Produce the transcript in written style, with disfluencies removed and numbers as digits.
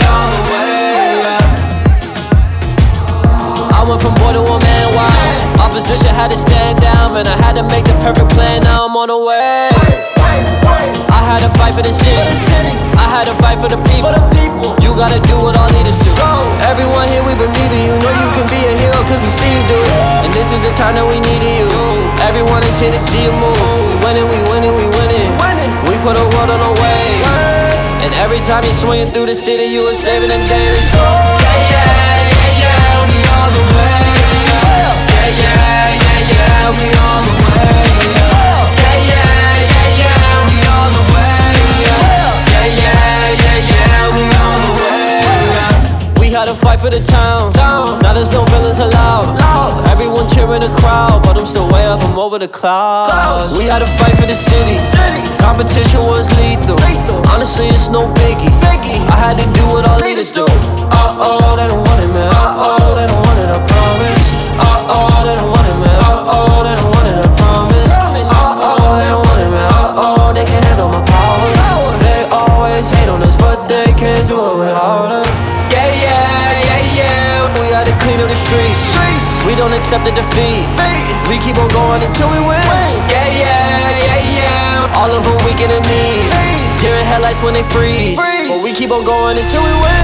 all the way, yeah. I went from boy to a man, wow. Opposition had to stand down, man, I had to make the perfect plan, now I'm on the way. I had to fight for the city, I had to fight for the people. You gotta do what all leaders do. Everyone here, we believe in you. Know you can be a hero cause we see you do it. And this is the time that we needed you. Everyone is here to see you move. We winning, we winning, we winning. We put a world on the way. And every time you're swinging through the city, you are saving the day. Let's go. Yeah, yeah, yeah, yeah, we all the way. Yeah, yeah, yeah, yeah, we all the way. Yeah, yeah, yeah, yeah, we all the way. Yeah, yeah, yeah, yeah, we all the way. We had to fight for the town. Now there's no villains allowed. Everyone cheering the crowd, but I'm still way up, I'm over the clouds. We had to fight for the city. Competition was lethal. Honestly, it's no biggie. I had to do what all leaders do. Uh-oh, they don't want it, man. Uh-oh, they don't want it, I promise. Uh-oh, they don't want it, man. Uh-oh, they don't want it, I promise. Uh-oh, they don't want it, man. Uh-oh, they can't handle my powers. They always hate on us, but they can't do it without us. Yeah, yeah, yeah, yeah. We gotta clean up the streets. We don't accept the defeat. We keep on going until we win. Yeah, yeah, yeah, yeah. All of them weak in the knees. Tearing headlights when they freeze. But we keep on going until we win.